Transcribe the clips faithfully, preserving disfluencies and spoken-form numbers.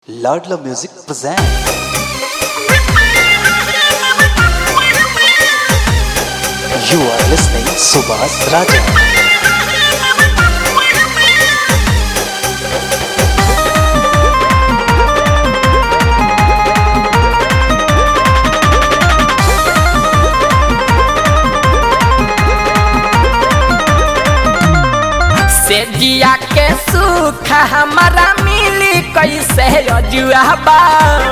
Ladla Music present. You are listening Subhas Raja. से जिया के सुख हमारा मिली कैसे अजुआबा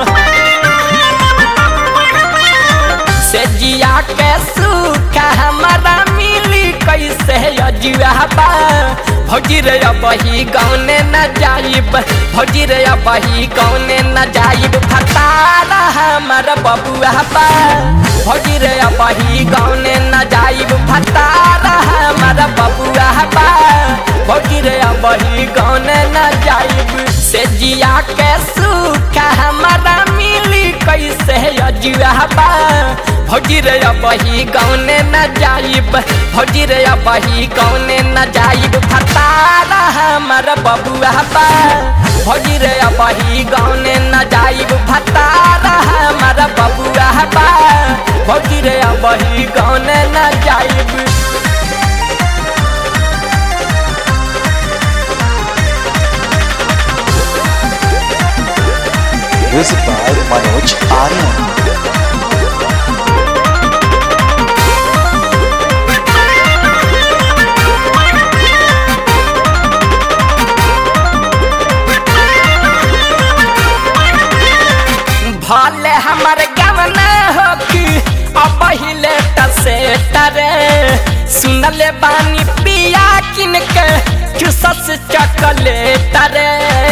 से जिया के सुख हमारा मिली कैसे अजुआबा भौजी रे बही गौने न जाइब भौजी रे बही गौने न जाइब फतारा हमारा बबुआ बा भौजी रे बही गौने न जाइब फतारा हमारा बबुआ बा भौजी रे बही गौने न जाइब से जिया के सुख हमारा मिली कैसे अजुआबा भौजी रे बही गौने न जाइब भौजी रे बही गौने न जाइब फतारा हमारा बबुआ बा भौजी रे बही गौने न जाइब फतारा हमारा बबुआ बा भौजी रे बही गौने न जाइब। Music by Manoj Aryan. भले हमारे गवना हो कि अब हिले टसे टरे सुनले बानी पिया किन के चुसस चॉकलेट रे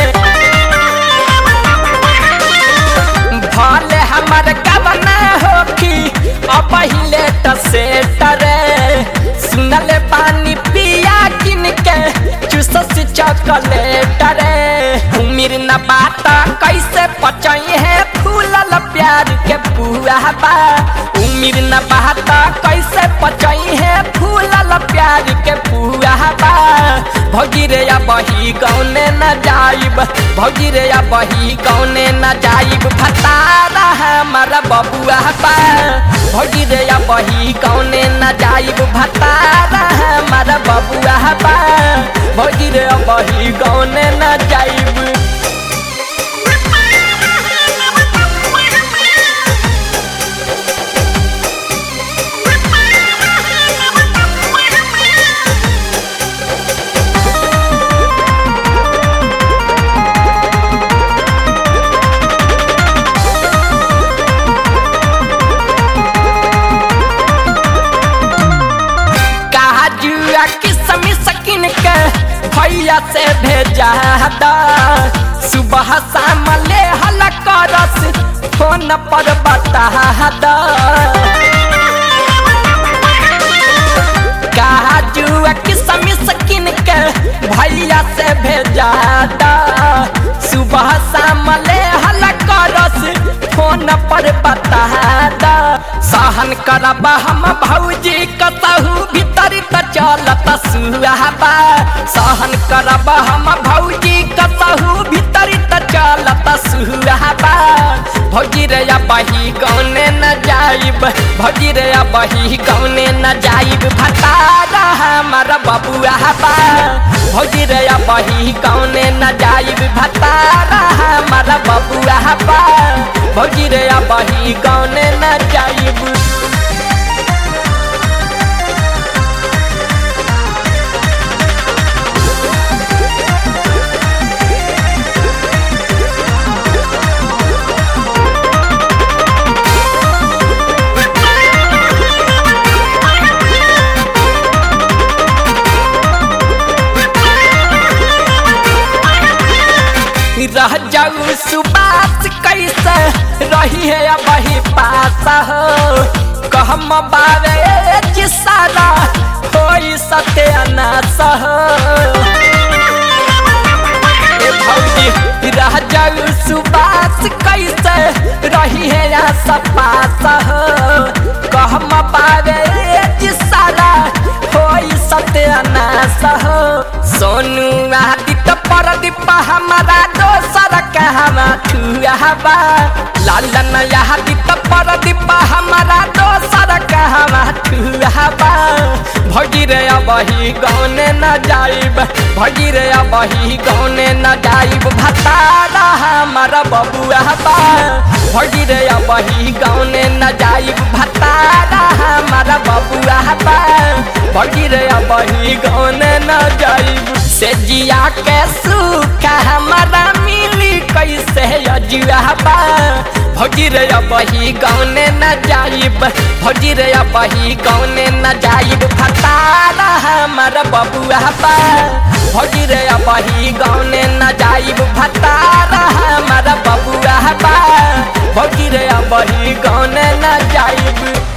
भले हमारे गवना हो कि अब हिले टसे टरे सुनले बानी पिया किन के चुसस चॉकलेट रे उम्र न बात कैसे पचाई है फूलल प्यार के पुआ बा उम्र न बात कैसे पचाई है फूलल प्यार के पुआ बा भौजी रे बही गौने न जाइब भौजी रे बही गौने न जाइब फतारा हमारा बबुआ बा भौजी रे बही गौने न जाइब फतारा हमारा बबुआ बा भौजी रे बही गौने न जाइब। भैया से भेजा दा सुबह शाम ले हल करस फोन पर बता दा कहा जुआ किसम सकिन के भैया से भेजा दा सुबह शाम ले हल करस फोन पर बता दा सहन करब हम भौजी कतहु भीतर त चलत सुहाबा सहन करब हम भौजी कतहु भीतर त चलत सुहाबा भौजी रे बही गौने न जाइब भौजी रे बही गौने न जाइब फतारा हमारा बबुआ बा भौजी रे बही गौने न जाइब फतारा हमारा बबुआ बा भौजी रे बही गौने न जाइब। रह जाऊ सुबास कैसे रही है बही पास हो कहम बारे जिसारा होई सत्यानाश हो भौजी रह जाऊ सुबास कैसे रही है पास हो कहम बारे जिसारा होई सत्यानाश हो सोनू आदित्य परदीप हमारा दोसर कहवा ठुआ बा लालन यहाँ दीप पर दीप हमारा दोसर कहवा ठुआ बा भौजी रे अबही गौने न जाइब भौजी रे अबही गौने न जाइब भतारा हमारा बबुआ बा भौजी रे अबही गौने न जाइब भतारा हमारा बबुआ बा भौजी रे अबही गौने न जाइब से जिया के सूखा हमारा मिली कैसे अजुआ बा भौजी रे अबही गौने न जाइब भौजी रे अबही गौने न जाइब भतारा हमारा बबुआ बा भौजी रे अबही गौने न जाइब भतारा हमारा बबुआ बा भौजी रे अबही गौने न जाइब।